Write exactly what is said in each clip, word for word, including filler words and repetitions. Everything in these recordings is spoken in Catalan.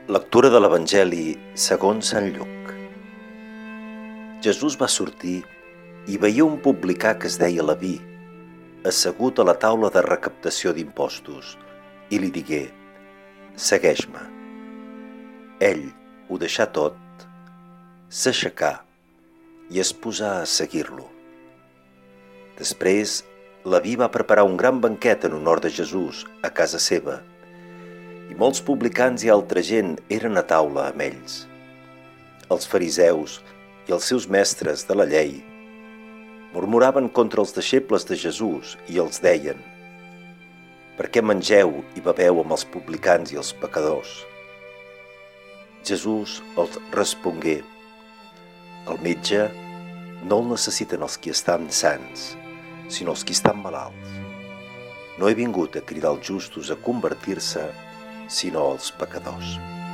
Lectura de l'Evangeli segons Sant Lluc. Jesús va sortir i veia un publicà que es deia Leví, assegut a la taula de recaptació d'impostos, i li digué: «Segueix-me». Ell ho deixà tot, s'aixecà i es posà a seguir-lo. Després, Leví va preparar un gran banquet en honor de Jesús a casa seva, i molts publicans i altra gent eren a taula amb ells. Els fariseus i els seus mestres de la llei murmuraven contra els deixebles de Jesús i els deien: «Per què mengeu i beveu amb els publicans i els pecadors?» Jesús els respongué: «El metge no el necessiten els qui estan sans, sinó els qui estan malalts. No he vingut a cridar els justos a convertir-se, sinó els pecadors».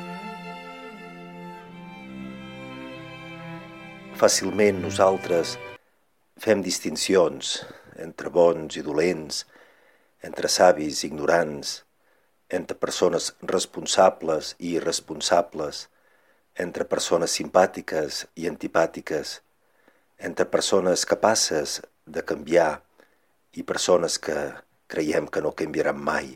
Fàcilment nosaltres fem distincions entre bons i dolents, entre savis i ignorants, entre persones responsables i irresponsables, entre persones simpàtiques i antipàtiques, entre persones capaces de canviar i persones que creiem que no canviaran mai.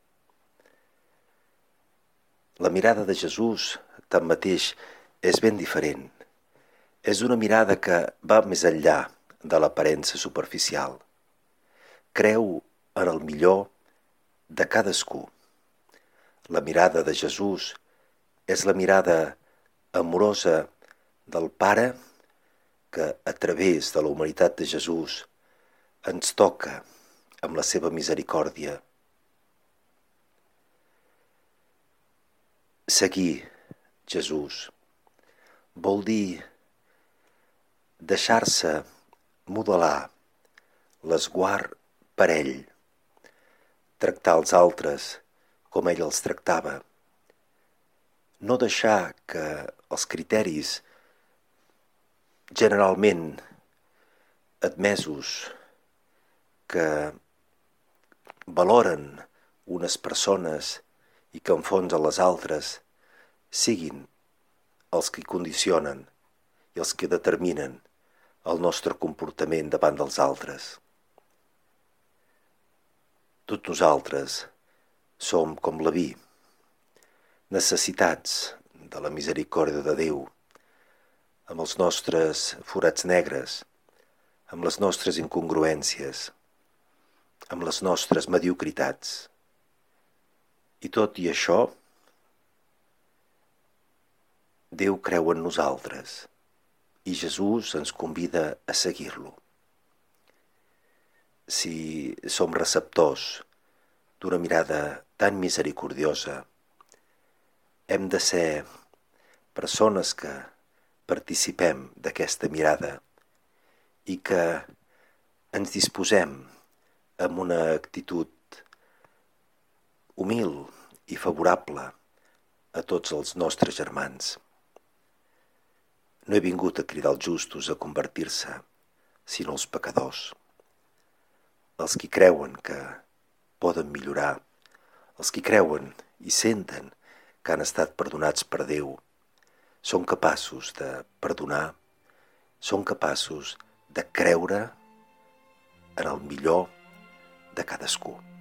La mirada de Jesús, tanmateix, és ben diferent. És una mirada que va més enllà de l'aparença superficial. Creu en el millor de cadascú. La mirada de Jesús és la mirada amorosa del Pare que, a través de la humanitat de Jesús, ens toca amb la seva misericòrdia. Seguir Jesús vol dir deixar-se modelar l'esguard per ell, tractar els altres com ell els tractava, no deixar que els criteris generalment admesos que valoren unes persones i que enfonsen les altres siguin els que condicionen i els que determinen el nostre comportament davant dels altres. Tots nosaltres som com Leví, necessitats de la misericòrdia de Déu, amb els nostres forats negres, amb les nostres incongruències, amb les nostres mediocritats. I tot i això, Déu creu en nosaltres i Jesús ens convida a seguir-lo. Si som receptors d'una mirada tan misericordiosa, hem de ser persones que participem d'aquesta mirada i que ens disposem amb una actitud humil i favorable a tots els nostres germans. No he vingut a cridar els justos a convertir-se, sinó els pecadors. Els qui creuen que poden millorar, els qui creuen i senten que han estat perdonats per Déu, són capaços de perdonar, són capaços de creure en el millor de cadascú.